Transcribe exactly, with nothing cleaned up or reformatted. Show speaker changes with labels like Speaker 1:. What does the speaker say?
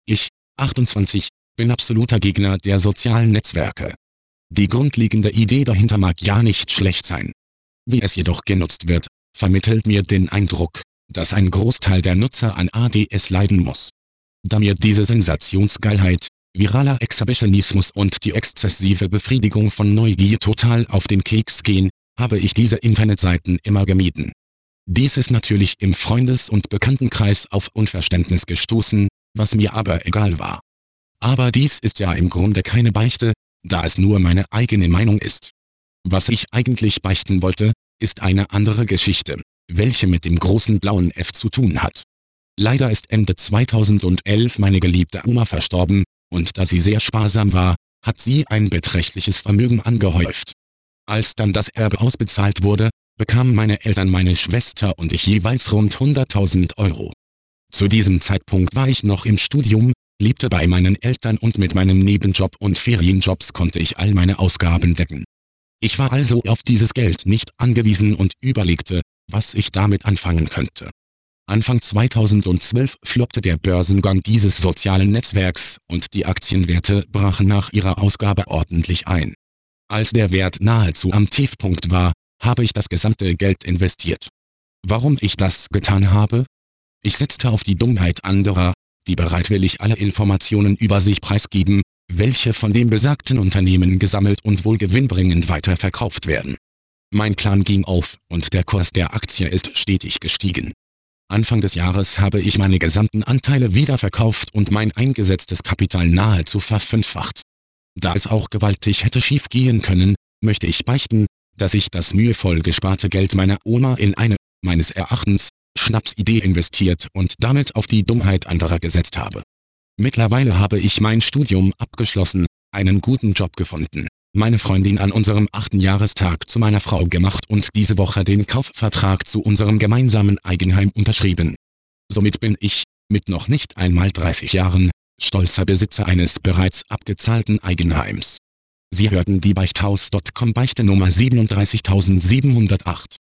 Speaker 1: Ich, achtundzwanzig, bin absoluter Gegner der sozialen Netzwerke. Die grundlegende Idee dahinter mag ja nicht schlecht sein. Wie es jedoch genutzt wird, vermittelt mir den Eindruck, dass ein Großteil der Nutzer an A D S leiden muss. Da mir diese Sensationsgeilheit, viraler Exhibitionismus und die exzessive Befriedigung von Neugier total auf den Keks gehen, habe ich diese Internetseiten immer gemieden. Dies ist natürlich im Freundes- und Bekanntenkreis auf Unverständnis gestoßen, was mir aber egal war. Aber dies ist ja im Grunde keine Beichte, da es nur meine eigene Meinung ist. Was ich eigentlich beichten wollte, ist eine andere Geschichte, welche mit dem großen blauen F zu tun hat. Leider ist Ende zweitausendelf meine geliebte Oma verstorben, und da sie sehr sparsam war, hat sie ein beträchtliches Vermögen angehäuft. Als dann das Erbe ausbezahlt wurde, bekamen meine Eltern, meine Schwester und ich jeweils rund hunderttausend Euro. Zu diesem Zeitpunkt war ich noch im Studium, lebte bei meinen Eltern und mit meinem Nebenjob und Ferienjobs konnte ich all meine Ausgaben decken. Ich war also auf dieses Geld nicht angewiesen und überlegte, was ich damit anfangen könnte. Anfang zweitausendzwölf floppte der Börsengang dieses sozialen Netzwerks und die Aktienwerte brachen nach ihrer Ausgabe ordentlich ein. Als der Wert nahezu am Tiefpunkt war, habe ich das gesamte Geld investiert. Warum ich das getan habe? Ich setzte auf die Dummheit anderer, die bereitwillig alle Informationen über sich preisgeben, welche von dem besagten Unternehmen gesammelt und wohl gewinnbringend weiterverkauft werden. Mein Plan ging auf und der Kurs der Aktie ist stetig gestiegen. Anfang des Jahres habe ich meine gesamten Anteile wiederverkauft und mein eingesetztes Kapital nahezu verfünffacht. Da es auch gewaltig hätte schief gehen können, möchte ich beichten, dass ich das mühevoll gesparte Geld meiner Oma in eine, meines Erachtens, Schnapsidee investiert und damit auf die Dummheit anderer gesetzt habe. Mittlerweile habe ich mein Studium abgeschlossen, einen guten Job gefunden, meine Freundin an unserem achten Jahrestag zu meiner Frau gemacht und diese Woche den Kaufvertrag zu unserem gemeinsamen Eigenheim unterschrieben. Somit bin ich, mit noch nicht einmal dreißig Jahren, stolzer Besitzer eines bereits abgezahlten Eigenheims. Sie hörten die Beichthaus Punkt com Beichte Nummer siebenunddreißigtausendsiebenhundertacht.